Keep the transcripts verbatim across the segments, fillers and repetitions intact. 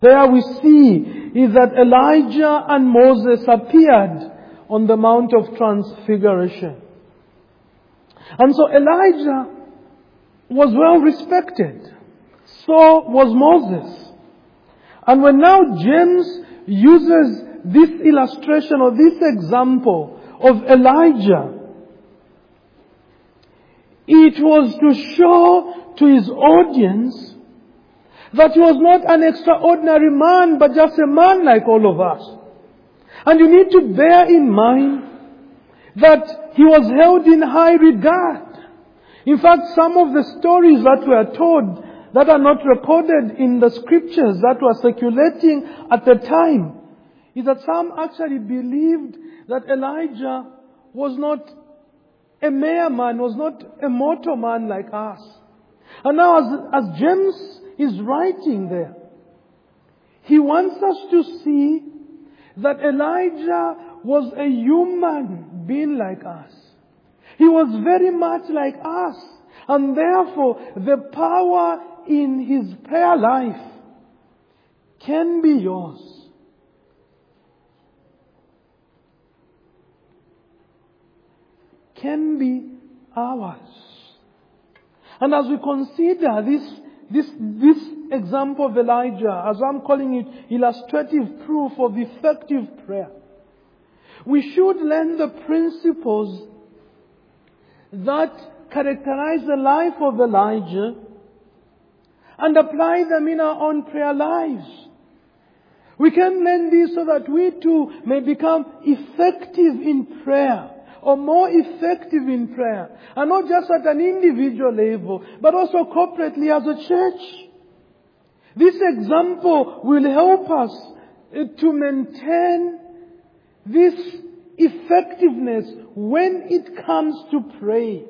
There we see is that Elijah and Moses appeared on the Mount of Transfiguration. And so Elijah was well respected. So was Moses. And when now James uses this illustration or this example of Elijah, it was to show to his audience that he was not an extraordinary man, but just a man like all of us. And you need to bear in mind that he was held in high regard. In fact, some of the stories that were told that are not recorded in the scriptures that were circulating at the time is that some actually believed that Elijah was not a mere man, was not a mortal man like us. And now as, as James is writing there, he wants us to see that Elijah was a human being like us. He was very much like us. And therefore, the power in his prayer life can be yours. Can be ours. And as we consider this, this, this example of Elijah, as I'm calling it illustrative proof of effective prayer, we should learn the principles that characterize the life of Elijah and apply them in our own prayer lives. We can learn this so that we too may become effective in prayer, or more effective in prayer. And not just at an individual level, but also corporately as a church. This example will help us to maintain this effectiveness when it comes to pray.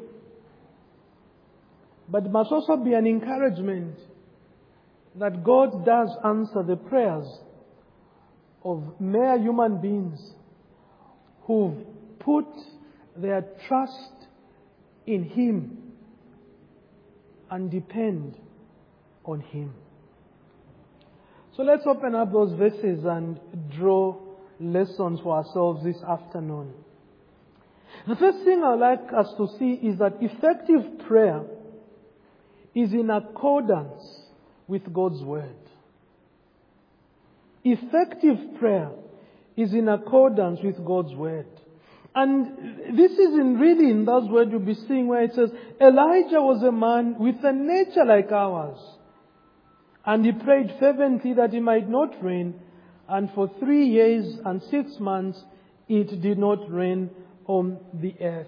But it must also be an encouragement that God does answer the prayers of mere human beings who've put their trust in Him and depend on Him. So let's open up those verses and draw lessons for ourselves this afternoon. The first thing I'd like us to see is that effective prayer is in accordance with God's Word. Effective prayer is in accordance with God's Word. And this is in really in those words you'll be seeing where it says, Elijah was a man with a nature like ours. And he prayed fervently that it might not rain. And for three years and six months it did not rain on the earth.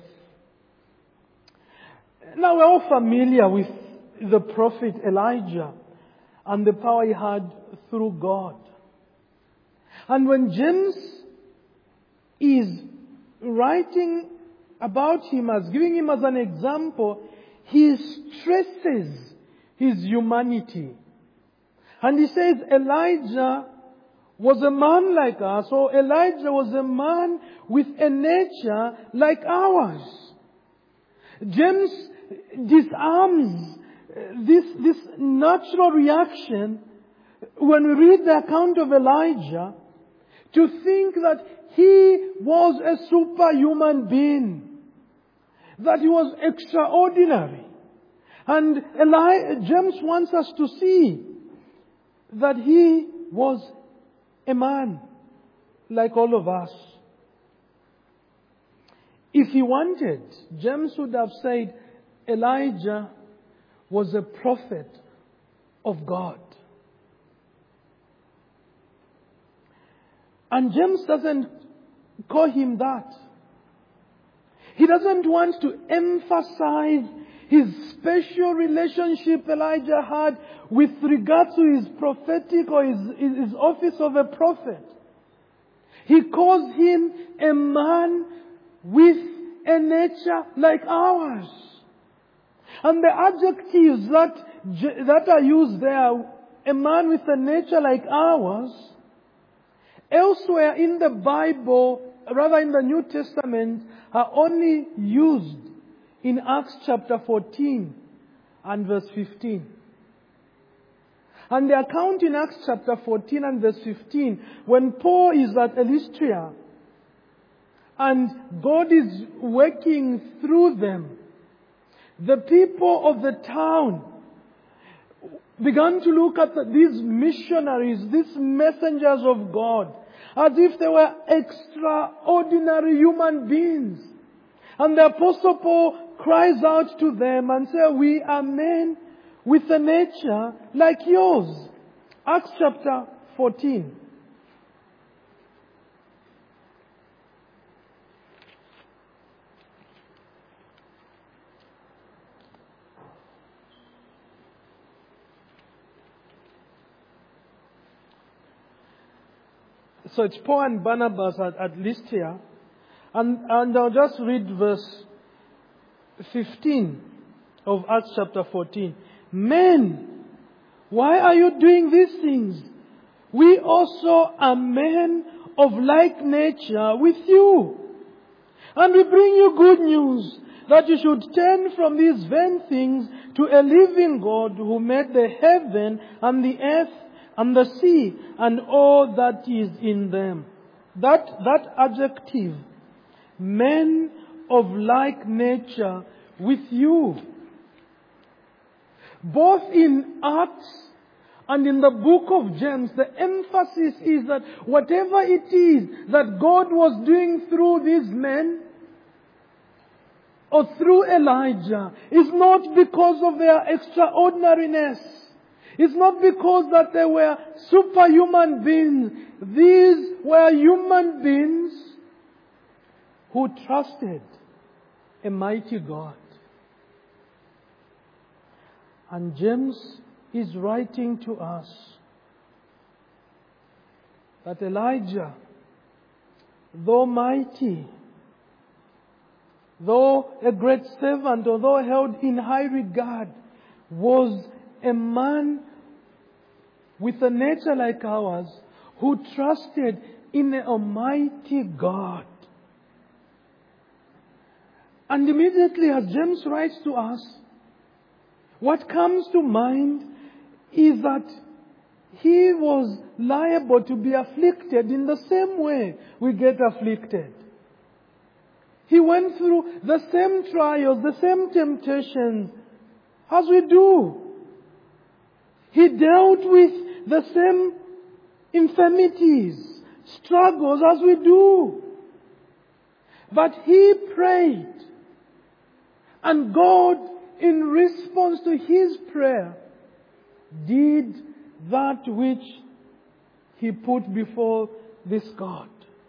Now we're all familiar with the prophet Elijah and the power he had through God. And when James is writing about him as giving him as an example, he stresses his humanity. And he says Elijah was a man like us, or Elijah was a man with a nature like ours. James disarms this, this natural reaction when we read the account of Elijah to think that he was a superhuman being, that he was extraordinary. And Eli- James wants us to see that he was a man like all of us. If he wanted, James would have said Elijah was a prophet of God. And James doesn't call him that. He doesn't want to emphasize his special relationship Elijah had with regard to his prophetic or his, his office of a prophet. He calls him a man with a nature like ours. And the adjectives that, that are used there, a man with a nature like ours, elsewhere in the Bible, rather in the New Testament, are only used in Acts chapter fourteen and verse fifteen. And the account in Acts chapter fourteen and verse fifteen, when Paul is at Lystra, and God is working through them, the people of the town began to look at the, these missionaries, these messengers of God, as if they were extraordinary human beings. And the Apostle Paul cries out to them and says, we are men with a nature like yours. Acts chapter fourteen. So it's Paul and Barnabas at, at Lystra. And, and I'll just read verse fifteen of Acts chapter fourteen. Men, why are you doing these things? We also are men of like nature with you. And we bring you good news that you should turn from these vain things to a living God who made the heaven and the earth and the sea and all that is in them. That, that adjective, men of like nature with you. Both in Acts and in the book of James, the emphasis is that whatever it is that God was doing through these men or through Elijah is not because of their extraordinariness. It's not because that they were superhuman beings. These were human beings who trusted a mighty God. And James is writing to us that Elijah, though mighty, though a great servant, although held in high regard, was a man with a nature like ours who trusted in an almighty God. And immediately as James writes to us, what comes to mind is that he was liable to be afflicted in the same way we get afflicted. He went through the same trials, the same temptations as we do. He dealt with the same infirmities, struggles as we do. But he prayed. And God, in response to his prayer, did that which he put before this God.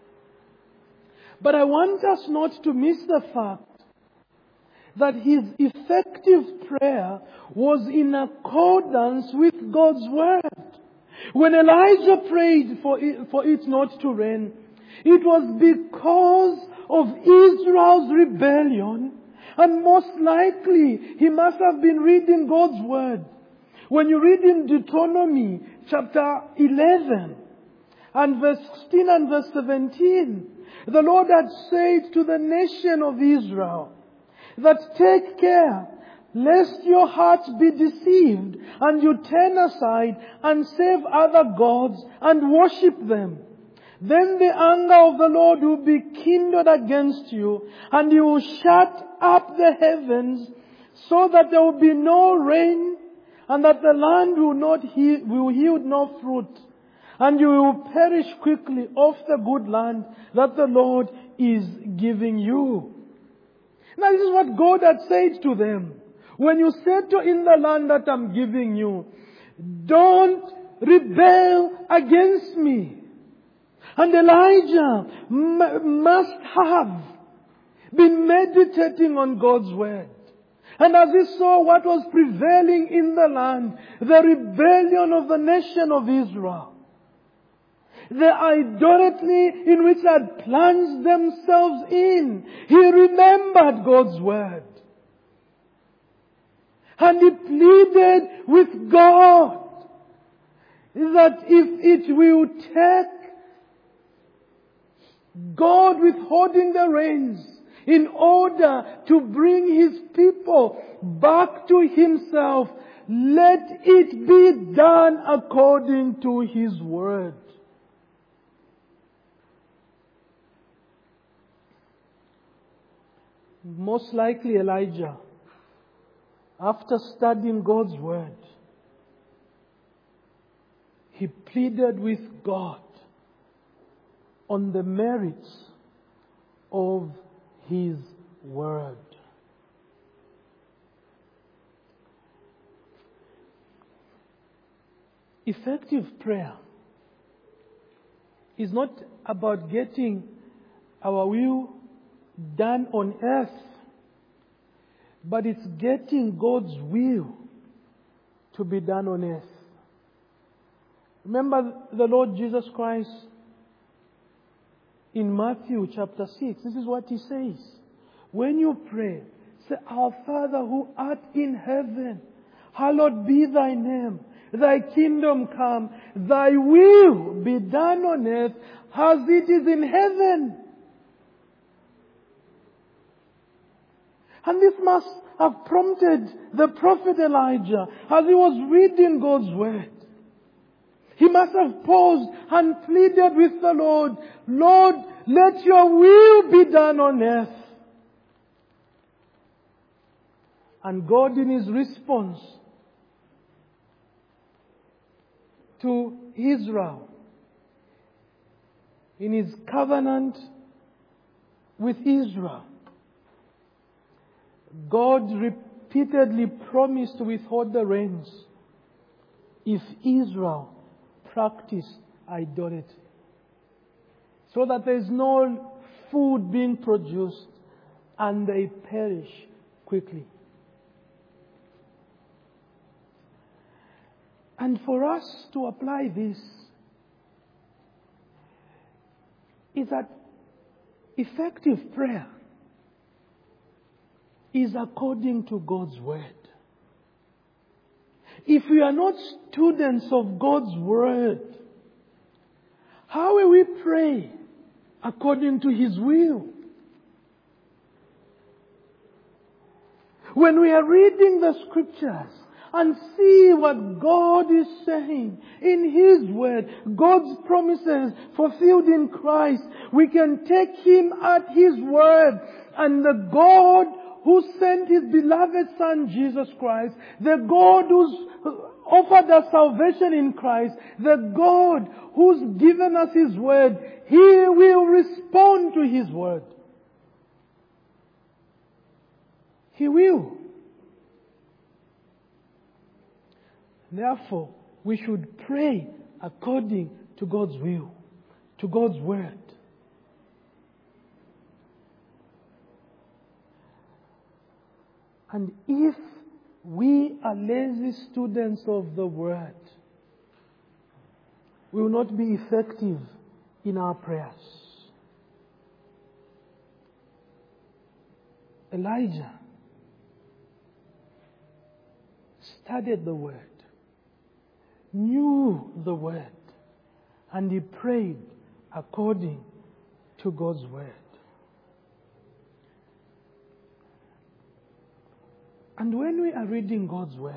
But I want us not to miss the fact that his effective prayer was in accordance with God's word. When Elijah prayed for it, for it not to rain, it was because of Israel's rebellion, and most likely he must have been reading God's word. When you read in Deuteronomy chapter eleven and verse sixteen and verse seventeen, the Lord had said to the nation of Israel that take care lest your hearts be deceived and you turn aside and serve other gods and worship them. Then the anger of the Lord will be kindled against you, and He will shut up the heavens so that there will be no rain, and that the land will not he- will yield no fruit, and you will perish quickly off the good land that the Lord is giving you. Now this is what God had said to them. When you settle in the land that I'm giving you, don't rebel against me. And Elijah m- must have been meditating on God's word. And as he saw what was prevailing in the land, the rebellion of the nation of Israel, the idolatry in which they had plunged themselves in, he remembered God's word. And he pleaded with God that if it will take God withholding the rains in order to bring His people back to Himself, let it be done according to His word. Most likely Elijah, after studying God's word, he pleaded with God on the merits of His word. Effective prayer is not about getting our will done on earth, but it's getting God's will to be done on earth. Remember the Lord Jesus Christ in Matthew chapter six. This is what He says. When you pray, say, Our Father who art in heaven, hallowed be Thy name. Thy kingdom come. Thy will be done on earth as it is in heaven. And this must have prompted the prophet Elijah as he was reading God's word. He must have paused and pleaded with the Lord, Lord, let your will be done on earth. And God, in His response to Israel, in His covenant with Israel, God repeatedly promised to withhold the rains if Israel practiced idolatry, so that there is no food being produced and they perish quickly. And for us to apply this is that effective prayer is according to God's word. If we are not students of God's word, how will we pray according to His will? When we are reading the scriptures and see what God is saying in His word, God's promises fulfilled in Christ, we can take Him at His word, and the God who sent His beloved Son Jesus Christ, the God who's offered us salvation in Christ, the God who's given us His word, He will respond to His word. He will. Therefore, we should pray according to God's will, to God's word. And if we are lazy students of the word, we will not be effective in our prayers. Elijah studied the word, knew the word, and he prayed according to God's word. And when we are reading God's word,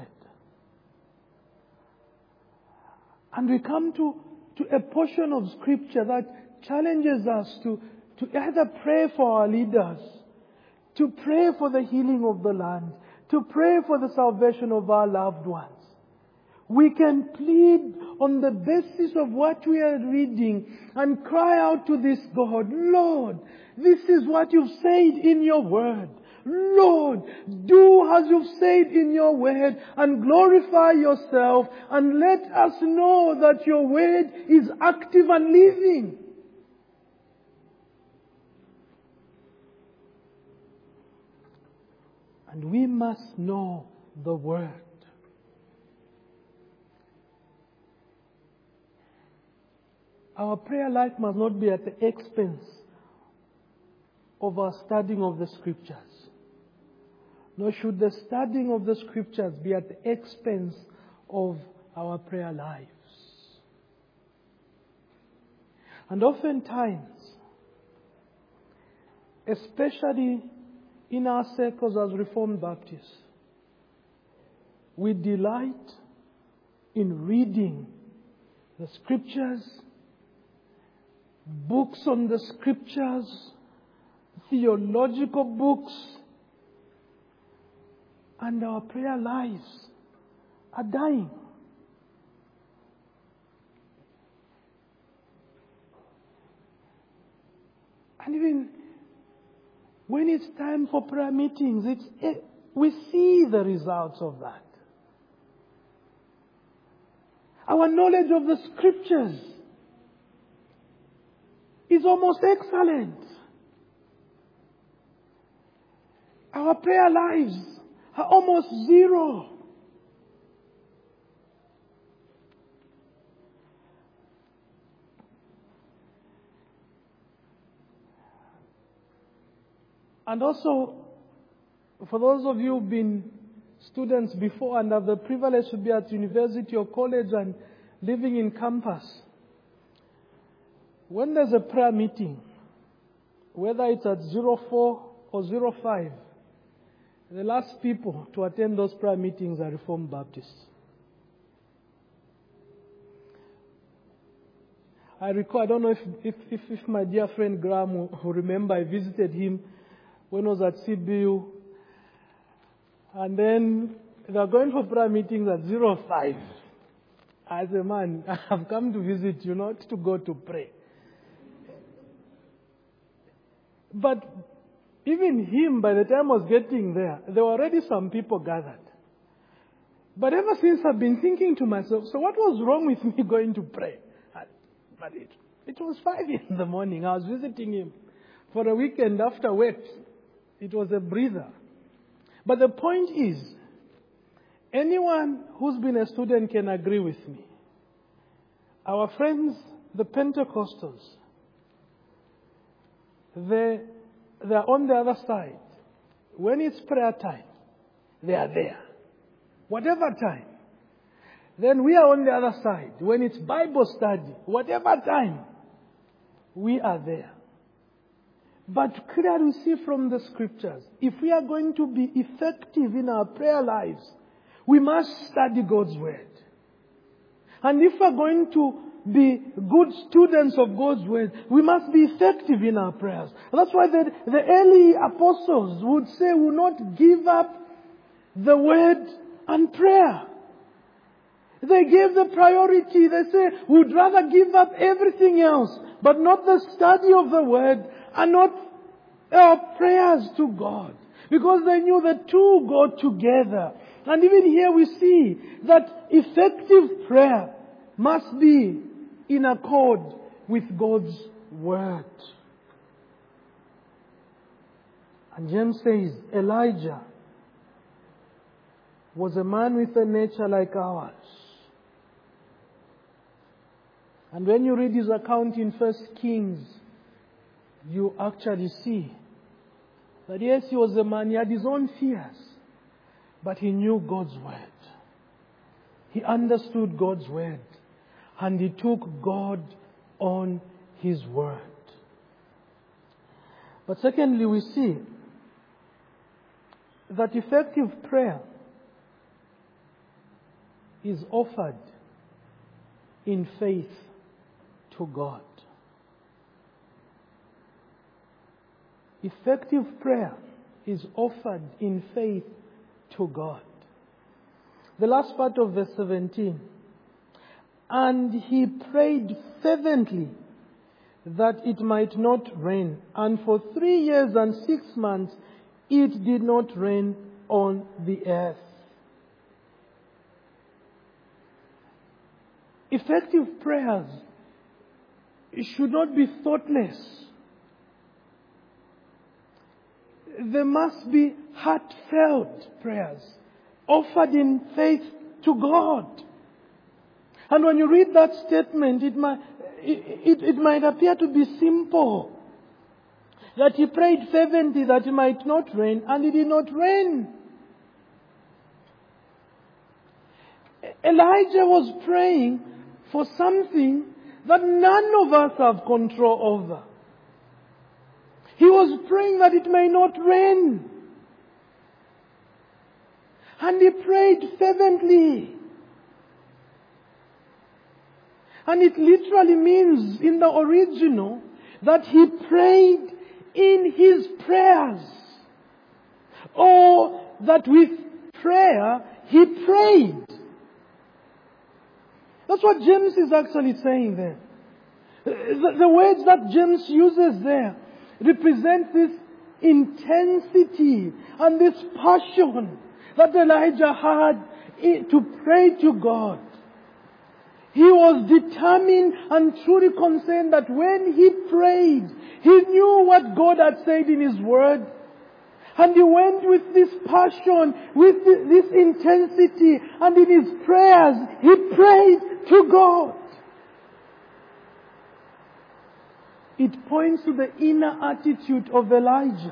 and we come to, to a portion of scripture that challenges us to, to either pray for our leaders, to pray for the healing of the land, to pray for the salvation of our loved ones, we can plead on the basis of what we are reading and cry out to this God, Lord, this is what you've said in your word. Lord, do as you've said in your word and glorify yourself and let us know that your word is active and living. And we must know the word. Our prayer life must not be at the expense of our studying of the scriptures. Nor should the studying of the scriptures be at the expense of our prayer lives. And oftentimes, especially in our circles as Reformed Baptists, we delight in reading the scriptures, books on the scriptures, theological books, and our prayer lives are dying. And even when it's time for prayer meetings, it's, it, we see the results of that. Our knowledge of the scriptures is almost excellent. Our prayer lives are almost zero. And also, for those of you who've been students before and have the privilege to be at university or college and living in campus, when there's a prayer meeting, whether it's at zero four or zero five, the last people to attend those prayer meetings are Reformed Baptists. I recall, I don't know if, if, if, if my dear friend Graham will, will remember, I visited him when I was at C B U. And then they are going for prayer meetings at zero five. I said, man, I've come to visit you, not to go to pray. But even him, by the time I was getting there, there were already some people gathered. But ever since, I've been thinking to myself, so what was wrong with me going to pray? But it, it was five in the morning. I was visiting him for a weekend after work. It was a breather. But the point is, anyone who's been a student can agree with me. Our friends, the Pentecostals, they, they're on the other side. When it's prayer time, they are there. Whatever time. Then we are on the other side. When it's Bible study, whatever time, we are there. But clearly we see from the scriptures, if we are going to be effective in our prayer lives, we must study God's word. And if we are going to be good students of God's word, we must be effective in our prayers. And that's why the, the early apostles would say, we will not give up the word and prayer. They gave the priority. They say, we would rather give up everything else, but not the study of the word and not our prayers to God. Because they knew the two go together. And even here we see that effective prayer must be in accord with God's word. And James says, Elijah was a man with a nature like ours. And when you read his account in First Kings, you actually see that yes, he was a man, he had his own fears, but he knew God's word. He understood God's word, and he took God on his word. But secondly, we see that effective prayer is offered in faith to God. Effective prayer is offered in faith to God. The last part of verse seventeen. And he prayed fervently that it might not rain. And for three years and six months it did not rain on the earth. Effective prayers should not be thoughtless. There must be heartfelt prayers offered in faith to God. And when you read that statement, it might, it, it, it might appear to be simple. That he prayed fervently that it might not rain, and it did not rain. Elijah was praying for something that none of us have control over. He was praying that it may not rain. And he prayed fervently. And it literally means in the original that he prayed in his prayers. Or that with prayer he prayed. That's what James is actually saying there. The, the words that James uses there represent this intensity and this passion that Elijah had to pray to God. He was determined and truly concerned that when he prayed, he knew what God had said in his word. And he went with this passion, with this intensity, and in his prayers, he prayed to God. It points to the inner attitude of Elijah.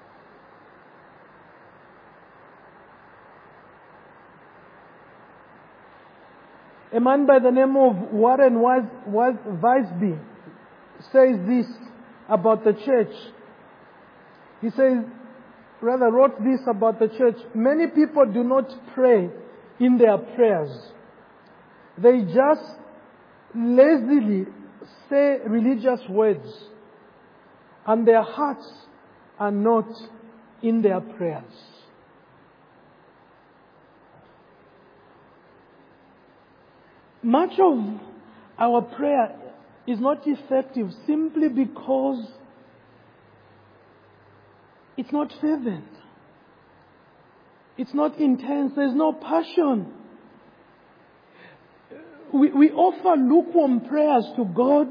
A man by the name of Warren Wiersbe says this about the church. He says, rather wrote this about the church. Many people do not pray in their prayers. They just lazily say religious words, and their hearts are not in their prayers. Much of our prayer is not effective simply because it's not fervent. It's not intense. There's no passion. We, we offer lukewarm prayers to God.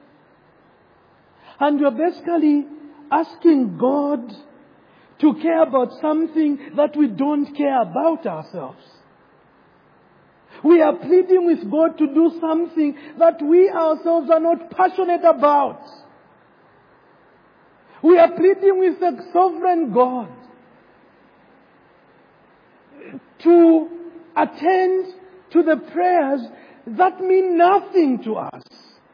And we're basically asking God to care about something that we don't care about ourselves. We are pleading with God to do something that we ourselves are not passionate about. We are pleading with the sovereign God to attend to the prayers that mean nothing to us.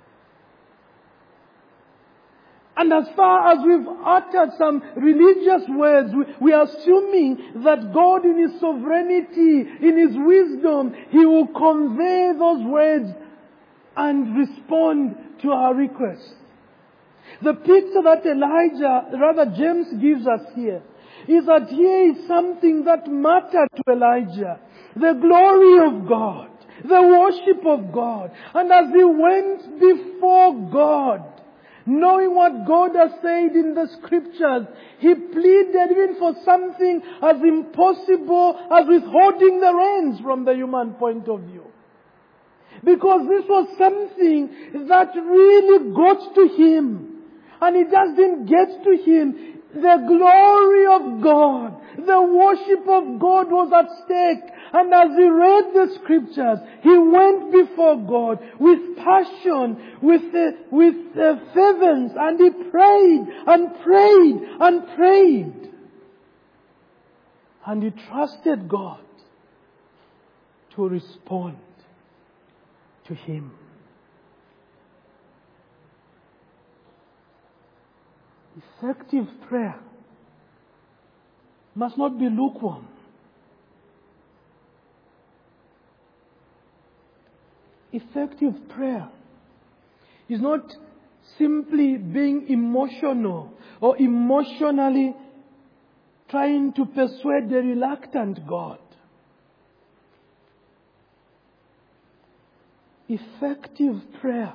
And as far as we've uttered some religious words, we, we are assuming that God in His sovereignty, in His wisdom, He will convey those words and respond to our requests. The picture that Elijah, rather James gives us here, is that here is something that mattered to Elijah. The glory of God, the worship of God. And as he went before God, knowing what God has said in the scriptures, he pleaded even for something as impossible as withholding the rains from the human point of view. Because this was something that really got to him. And it just didn't get to him. The glory of God, the worship of God was at stake. And as he read the scriptures, he went before God with passion, with uh, with uh, fervence, and he prayed and prayed and prayed. And he trusted God to respond to him. Effective prayer must not be lukewarm. Effective prayer is not simply being emotional or emotionally trying to persuade the reluctant God. Effective prayer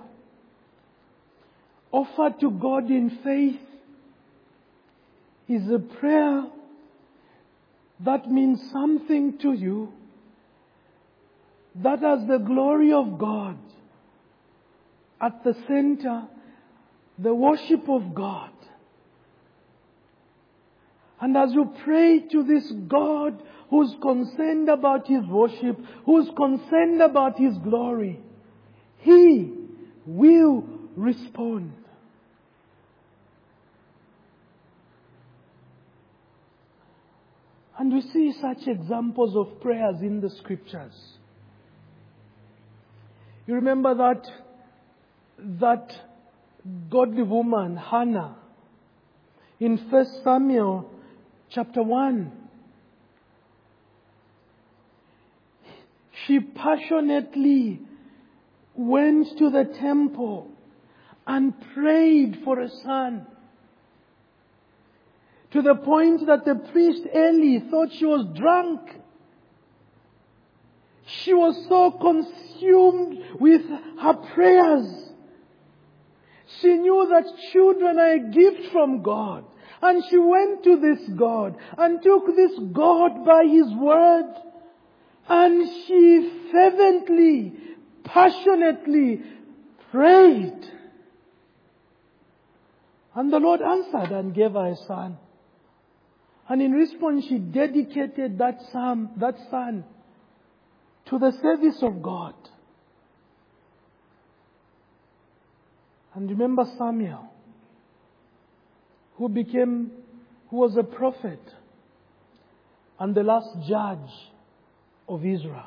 offered to God in faith is a prayer that means something to you, that has the glory of God at the center, the worship of God. And as you pray to this God who's concerned about His worship, who's concerned about His glory, He will respond. And we see such examples of prayers in the scriptures. You remember that, that godly woman, Hannah, in First Samuel chapter one. she passionately went to the temple and prayed for a son. To the point that the priest Eli thought she was drunk. She was so consumed with her prayers. She knew that children are a gift from God. And she went to this God and took this God by His word. And she fervently, passionately prayed. And the Lord answered and gave her a son. And in response, she dedicated that son, that son to the service of God. And remember Samuel, who became, who was a prophet and the last judge of Israel.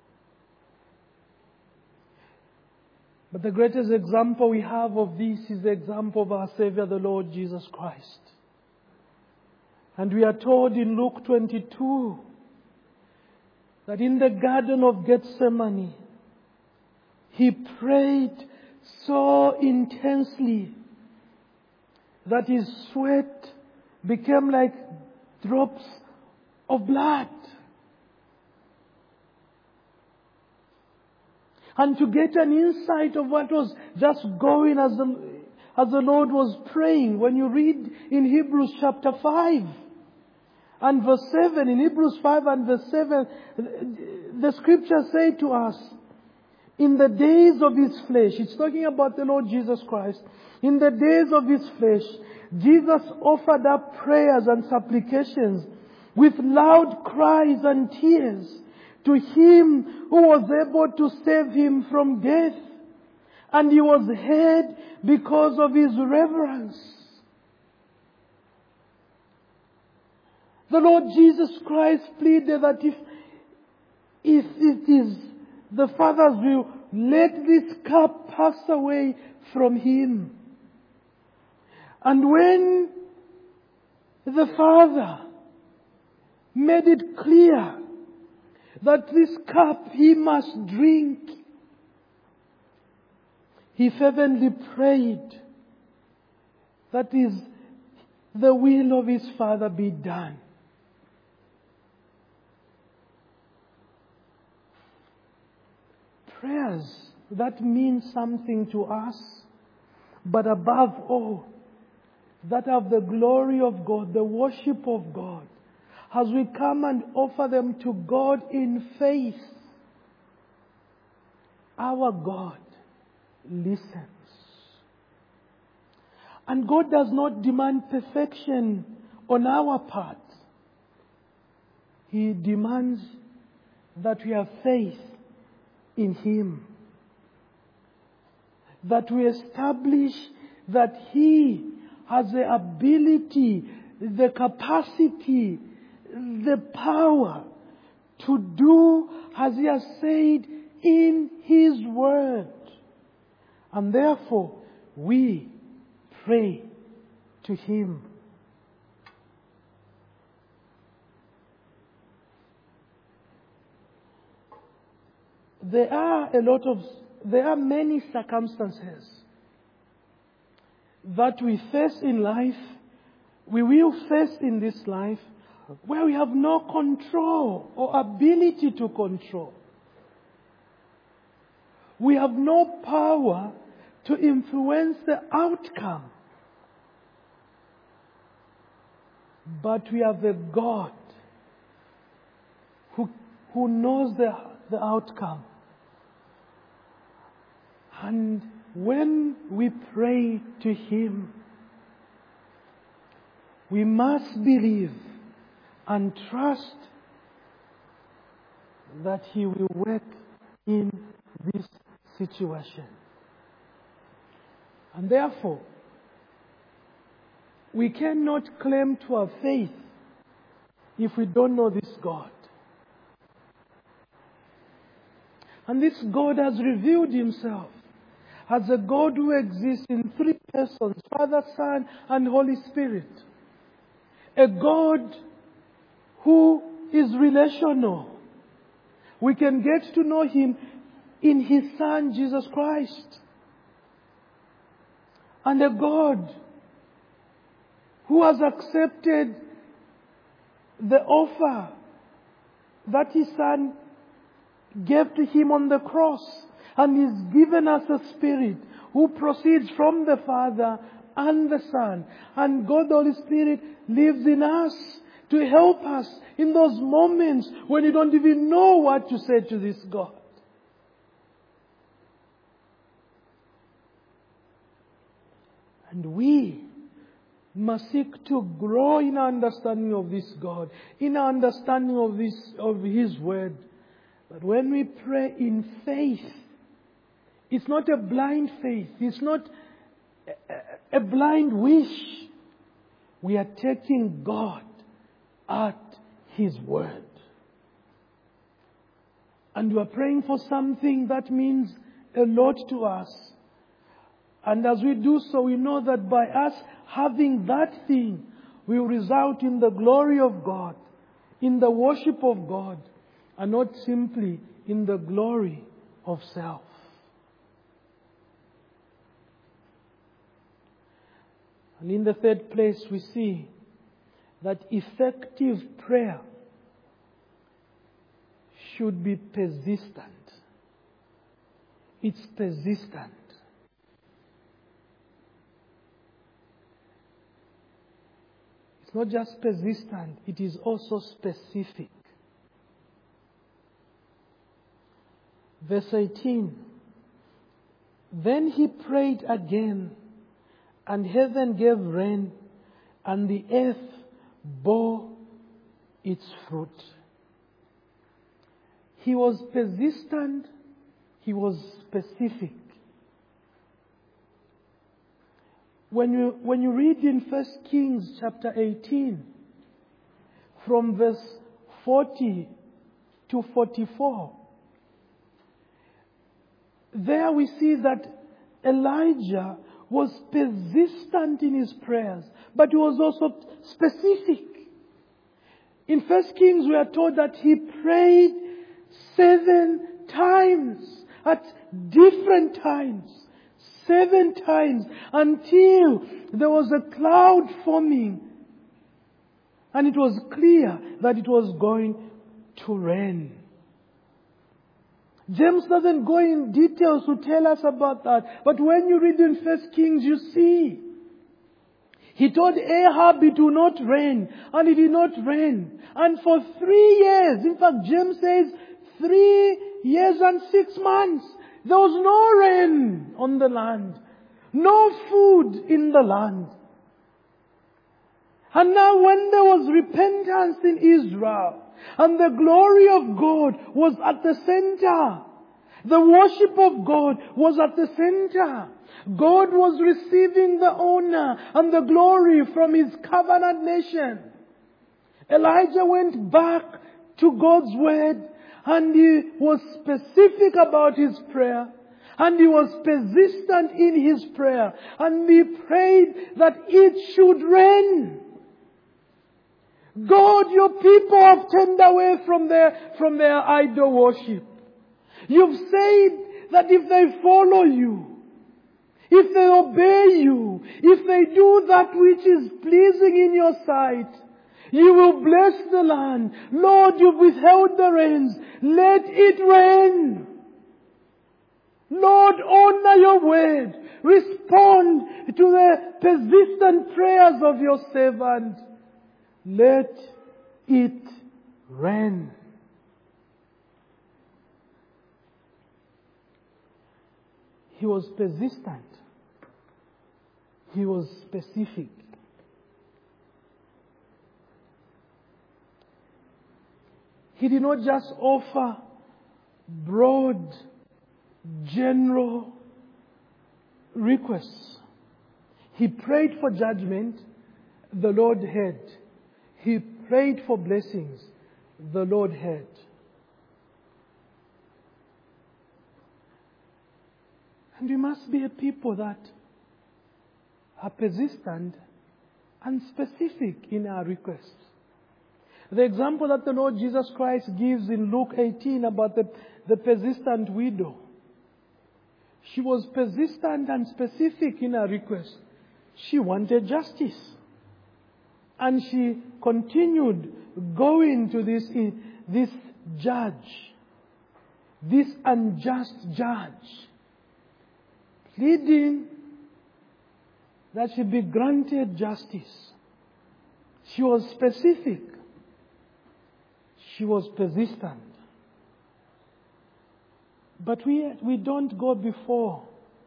But the greatest example we have of this is the example of our Savior, the Lord Jesus Christ. And we are told in Luke twenty-two that in the Garden of Gethsemane, He prayed so intensely that His sweat became like drops of blood. And to get an insight of what was just going as the, as the Lord was praying, when you read in Hebrews chapter five and verse seven, in Hebrews five and verse seven, the scriptures say to us, in the days of His flesh, it's talking about the Lord Jesus Christ, in the days of His flesh, Jesus offered up prayers and supplications with loud cries and tears to Him who was able to save Him from death. And He was heard because of His reverence. The Lord Jesus Christ pleaded that if, if it is the Father's will, let this cup pass away from Him. And when the Father made it clear that this cup He must drink, He fervently prayed that is the will of His Father be done. Prayers that mean something to us, but above all, that of the glory of God, the worship of God, as we come and offer them to God in faith, our God listens. And God does not demand perfection on our part. He demands that we have faith in Him. That we establish that He has the ability, the capacity, the power to do as He has said in His word. And therefore, we pray to Him. There are a lot of, there are many circumstances that we face in life, we will face in this life, where we have no control or ability to control. We have no power to influence the outcome. But we have a God who, who knows the, the outcome. And when we pray to Him, we must believe and trust that He will work in this situation. And therefore, we cannot claim to have faith if we don't know this God. And this God has revealed Himself as a God who exists in three persons, Father, Son, and Holy Spirit. A God who is relational, We can get to know Him in His Son, Jesus Christ. And a God who has accepted the offer that His Son gave to Him on the cross, and He's given us a Spirit who proceeds from the Father and the Son. And God the Holy Spirit lives in us to help us in those moments when you don't even know what to say to this God. And we must seek to grow in our understanding of this God, in our understanding of this, of His Word. But when we pray in faith, it's not a blind faith. It's not a, a blind wish. We are taking God at His Word. And we are praying for something that means a lot to us. And as we do so, we know that by us having that thing will result in the glory of God, in the worship of God, and not simply in the glory of self. And in the third place, we see that effective prayer should be persistent. It's persistent. It's not just persistent, it is also specific. Verse eighteen. Then he prayed again, and heaven gave rain, and the earth bore its fruit. He was persistent, he was specific. When you, when you read in First Kings chapter eighteen, from verse forty to forty-four, there we see that Elijah was persistent in his prayers, but he was also specific. In First Kings we are told that he prayed seven times, at different times. Seven times, until there was a cloud forming. And it was clear that it was going to rain. James doesn't go in details to tell us about that. But when you read in First Kings, you see. He told Ahab it will not rain. And it did not rain. And for three years, in fact James says three years and six months, there was no rain on the land. No food in the land. And now when there was repentance in Israel, and the glory of God was at the center, the worship of God was at the center, God was receiving the honor and the glory from His covenant nation. Elijah went back to God's word, and he was specific about his prayer. And he was persistent in his prayer. And he prayed that it should rain. God, your people have turned away from their, from their idol worship. You've said that if they follow you, if they obey you, if they do that which is pleasing in your sight, you will bless the land. Lord, you've withheld the rains. Let it rain. Lord, honor your word. Respond to the persistent prayers of your servant. Let it rain. He was persistent. He was specific. He did not just offer broad, general requests. He prayed for judgment. The Lord heard. He prayed for blessings. The Lord heard. And we must be a people that are persistent and specific in our requests. The example that the Lord Jesus Christ gives in Luke eighteen about the, the persistent widow. She was persistent and specific in her request. She wanted justice. And she continued going to this, this judge, this unjust judge, pleading that she be granted justice. She was specific. She was persistent. But we, we don't go before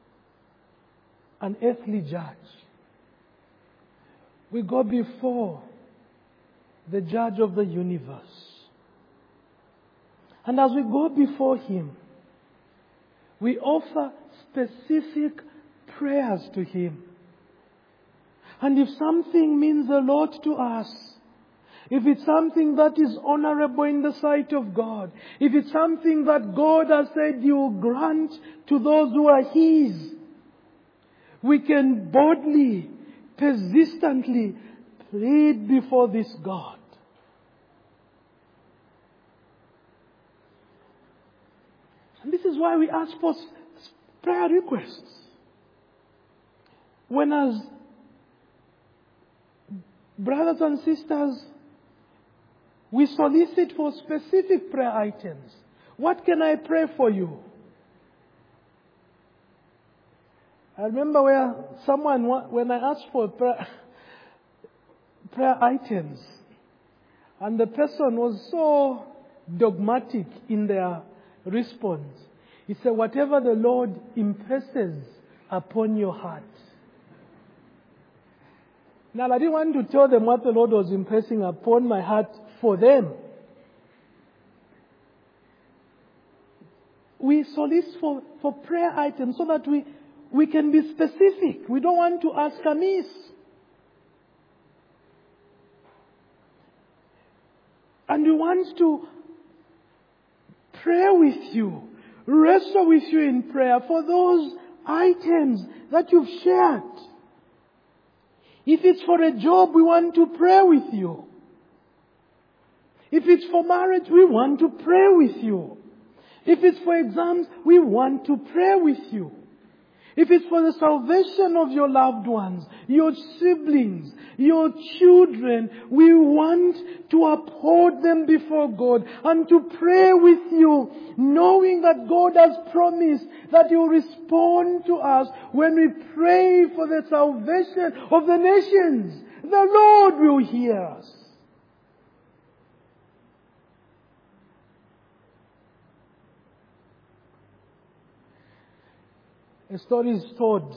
an earthly judge. We go before the judge of the universe. And as we go before Him, we offer specific prayers to Him. And if something means a lot to us, if it's something that is honorable in the sight of God, if it's something that God has said He will grant to those who are His, we can boldly, persistently plead before this God. And this is why we ask for prayer requests. When as brothers and sisters, we solicit for specific prayer items. What can I pray for you? I remember where someone, when I asked for prayer, prayer items, and the person was so dogmatic in their response. He said, whatever the Lord impresses upon your heart. Now, I didn't want to tell them what the Lord was impressing upon my heart for them. We solicit for, for prayer items so that we, we can be specific. We don't want to ask amiss. And we want to pray with you, wrestle with you in prayer for those items that you've shared. If it's for a job, we want to pray with you. If it's for marriage, we want to pray with you. If it's for exams, we want to pray with you. If it's for the salvation of your loved ones, your siblings, your children, we want to uphold them before God and to pray with you, knowing that God has promised that He will respond to us when we pray for the salvation of the nations. The Lord will hear us. A story is told.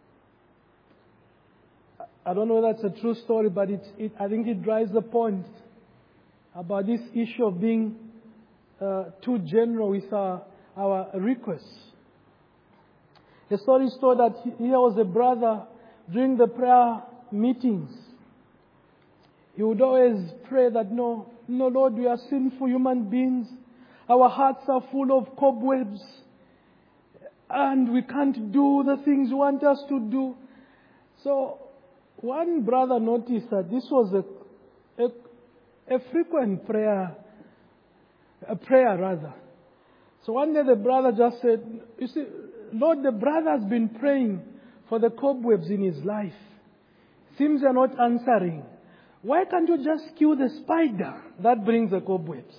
I don't know if that's a true story, but it, it, I think it drives the point about this issue of being uh, too general with our, our requests. The story is told that here was a brother during the prayer meetings. He would always pray that, no, no, Lord, we are sinful human beings. Our hearts are full of cobwebs. And we can't do the things you want us to do. So, one brother noticed that this was a, a, a frequent prayer, a prayer rather. So one day the brother just said, you see, Lord, the brother has been praying for the cobwebs in his life. Seems you're not answering. Why can't you just kill the spider that brings the cobwebs?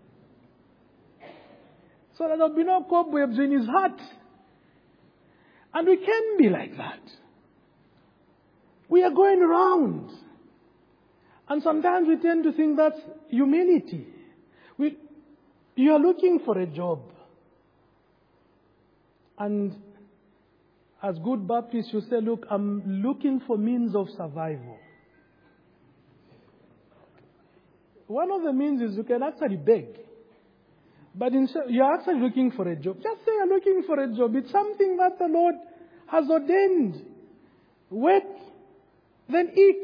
So that there'll be no cobwebs in his heart. And we can be like that. We are going around. And sometimes we tend to think that's humility. We, you are looking for a job. And as good Baptists, you say, look, I'm looking for means of survival. One of the means is you can actually beg. But instead, you're actually looking for a job. Just say you're looking for a job. It's something that the Lord has ordained. Work, then eat.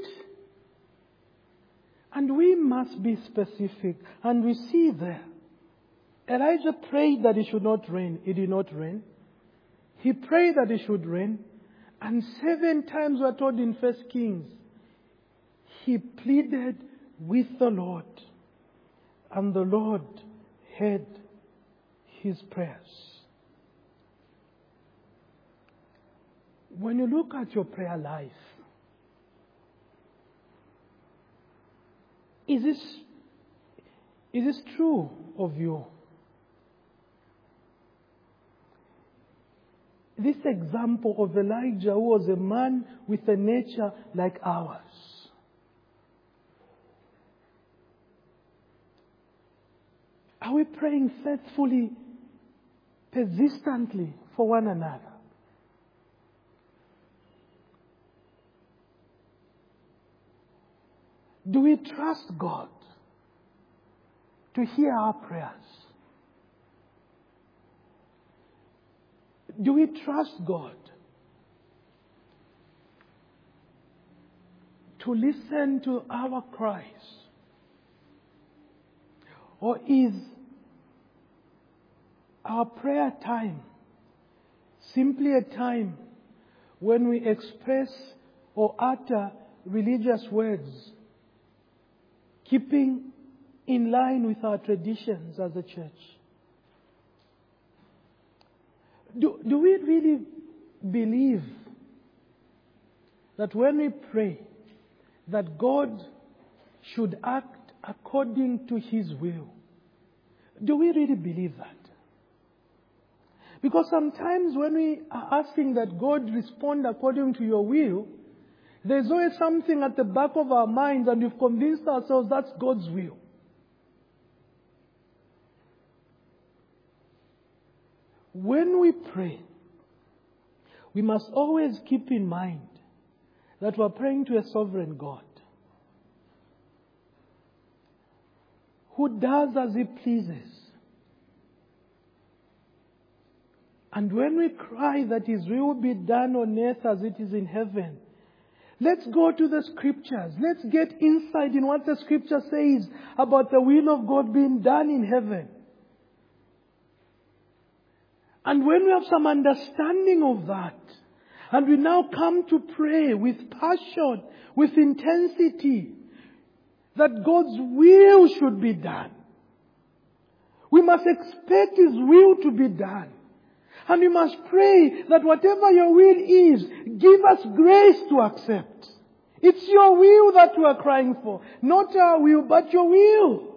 And we must be specific. And we see there. Elijah prayed that it should not rain. It did not rain. He prayed that it should rain. And seven times we're told in First Kings, he pleaded with the Lord And the Lord heard his prayers. When you look at your prayer life, is this, is this true of you? This example of Elijah, who was a man with a nature like ours. Are we praying faithfully, persistently for one another? Do we trust God to hear our prayers? Do we trust God to listen to our cries? Or is our prayer time simply a time when we express or utter religious words, keeping in line with our traditions as a church? Do, do we really believe that when we pray, that God should act according to His will? Do we really believe that? Because sometimes when we are asking that God respond according to your will, there's always something at the back of our minds, and we've convinced ourselves that's God's will. When we pray, we must always keep in mind that we're praying to a sovereign God who does as He pleases. And when we cry that His will be done on earth as it is in heaven, let's go to the Scriptures. Let's get insight in what the Scripture says about the will of God being done in heaven. And when we have some understanding of that, and we now come to pray with passion, with intensity, that God's will should be done, we must expect His will to be done. And we must pray that whatever your will is, give us grace to accept. It's your will that we are crying for. Not our will, but your will.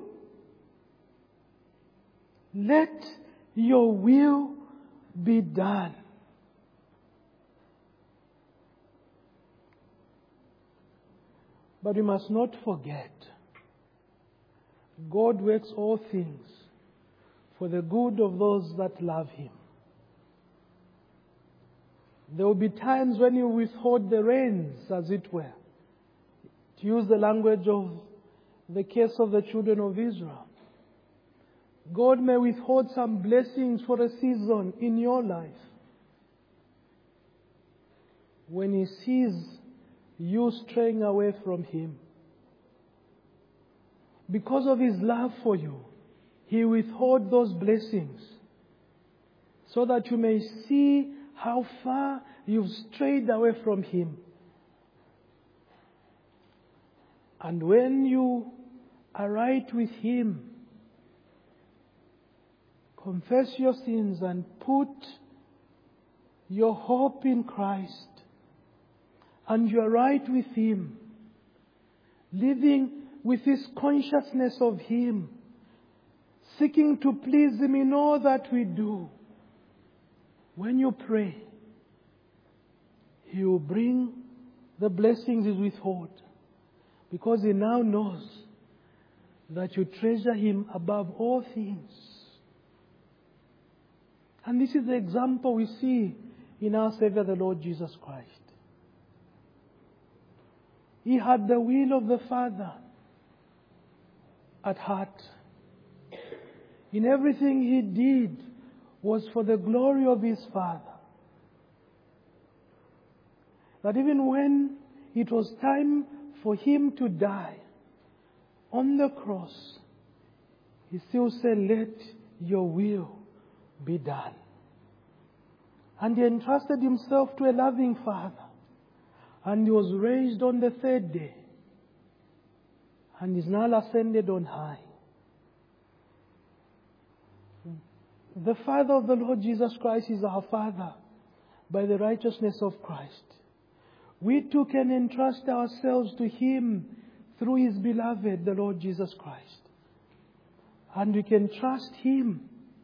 Let your will be done. But we must not forget, God works all things for the good of those that love Him. There will be times when you withhold the reins, as it were. To use the language of the case of the children of Israel. God may withhold some blessings for a season in your life when He sees you straying away from Him. Because of His love for you, He withholds those blessings so that you may see how far you've strayed away from Him. And when you are right with Him, confess your sins and put your hope in Christ, and you are right with Him, living with this consciousness of Him, seeking to please Him in all that we do. When you pray, He will bring the blessings He withhold, because He now knows that you treasure Him above all things. And this is the example we see in our Savior, the Lord Jesus Christ. He had the will of the Father at heart. In everything He did was for the glory of His Father. That even when it was time for Him to die on the cross, He still said, "Let your will be done." And He entrusted Himself to a loving Father. And He was raised on the third day. And is now ascended on high. The Father of the Lord Jesus Christ is our Father by the righteousness of Christ. We too can entrust ourselves to Him through His beloved, the Lord Jesus Christ. And we can trust Him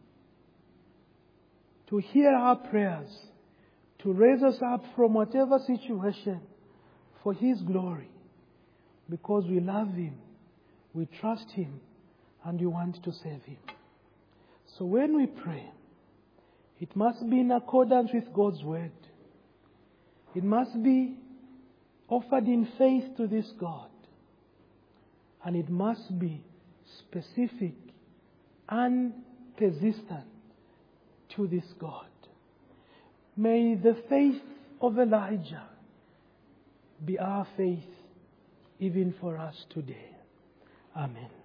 to hear our prayers, to raise us up from whatever situation for His glory. Because we love Him, we trust Him, and we want to save Him. So when we pray, it must be in accordance with God's Word. It must be offered in faith to this God. And it must be specific and persistent to this God. May the faith of Elijah be our faith even for us today. Amen.